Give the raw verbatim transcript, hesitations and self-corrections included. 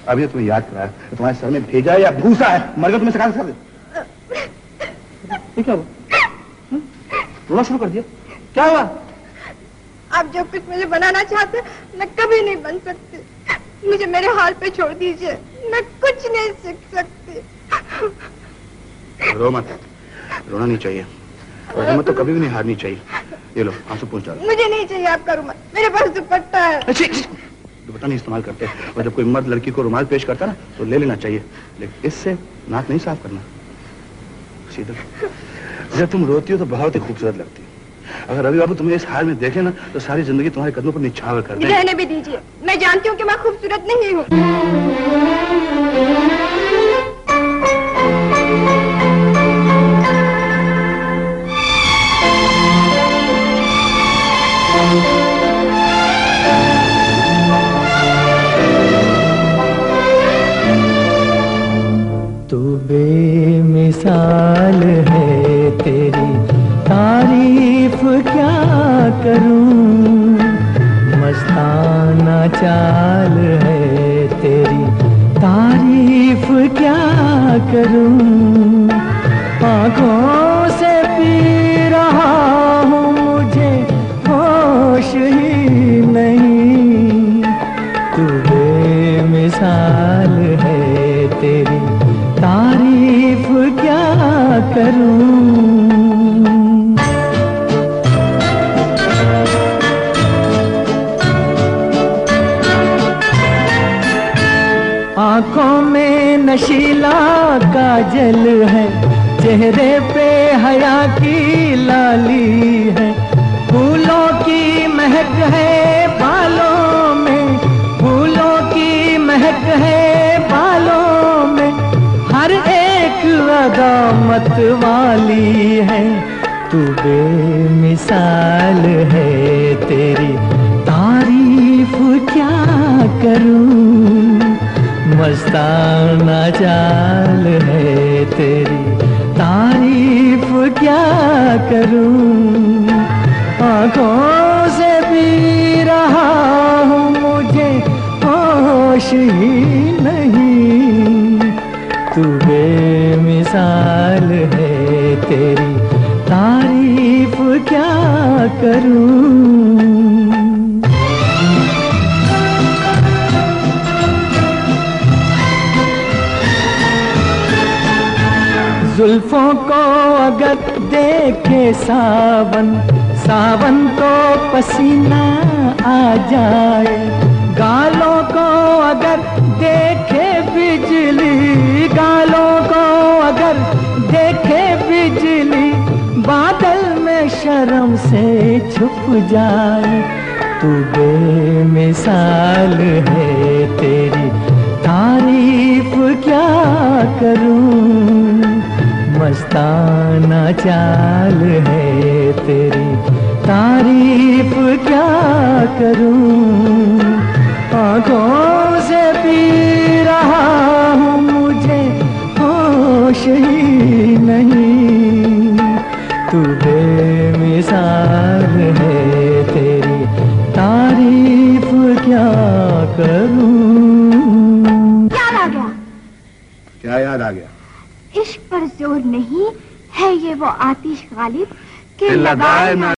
अभी तुम्हें याद कराया, तुम्हारे सर में भेजा या भूसा है, मर गया तुम्हें सकाल कर दे। ये क्या हुआ? रोना शुरू कर दिया, क्या हुआ? आप जो कुछ मुझे बनाना चाहते मैं कभी नहीं बन सकती। मुझे मेरे हाल पे छोड़ दीजिए, मैं कुछ नहीं सीख सकती। रो मत, रोना नहीं चाहिए और हिम्मत तो कभी भी नहीं हारनी चाहिए। ये लो आंसू पूछ डालो। मुझे नहीं चाहिए आपका रुमाल, मेरे पास दुपट्टा है। दुपट्टा नहीं इस्तेमाल करते और जब कोई मर्द लड़की को रुमाल पेश करता ना तो ले लेना चाहिए, लेकिन इससे नाक नहीं साफ करना। सीधा जब तुम रोती हो तो बहुत ही खूबसूरत लगती है। अगर रवि बाबू तुम्हें इस हाल में देखे ना तो सारी जिंदगी तुम्हारे कदमों पर निछावर कर देंगे। रहने भी दीजिए, मैं जानती हूँ कि मैं खूबसूरत नहीं हूँ। तू बेमिसाल है, तेरी तारीफ क्या करूं, मस्ताना चाल है तेरी, तारीफ क्या करूं। आँखों से पी रहा हूँ, मुझे होश ही नहीं। तू बेमिसाल है, तेरी तारीफ क्या करूं। आँखों में नशीला काजल है, चेहरे पे हया की लाली है, फूलों की महक है बालों में, फूलों की महक है बालों में, हर एक अदा मत वाली है। तू बेमिसाल है, तेरी तारीफ क्या करूं, मस्ताना चाल है तेरी, तारीफ क्या करूं। आँखों से पी रहा हूँ, मुझे होश ही नहीं। तू बेमिसाल है, तेरी तारीफ क्या करूं। जुल्फों को अगर देखे सावन, सावन को पसीना आ जाए, गालों को अगर देखे बिजली, गालों को अगर देखे बिजली, बादल में शर्म से छुप जाए। तू बेमिसाल है, तेरी तारीफ क्या करूं, मस्ताना चाल है तेरी, तारीफ क्या करूं। आँखों से पी रहा हूँ, मुझे होश ही नहीं। तू बेमिसाल है, तेरी तारीफ क्या करूं। याद आ गया। क्या याद आ गया? इश्क पर जोर नहीं है, ये वो आतिश गालिब के लगाए ना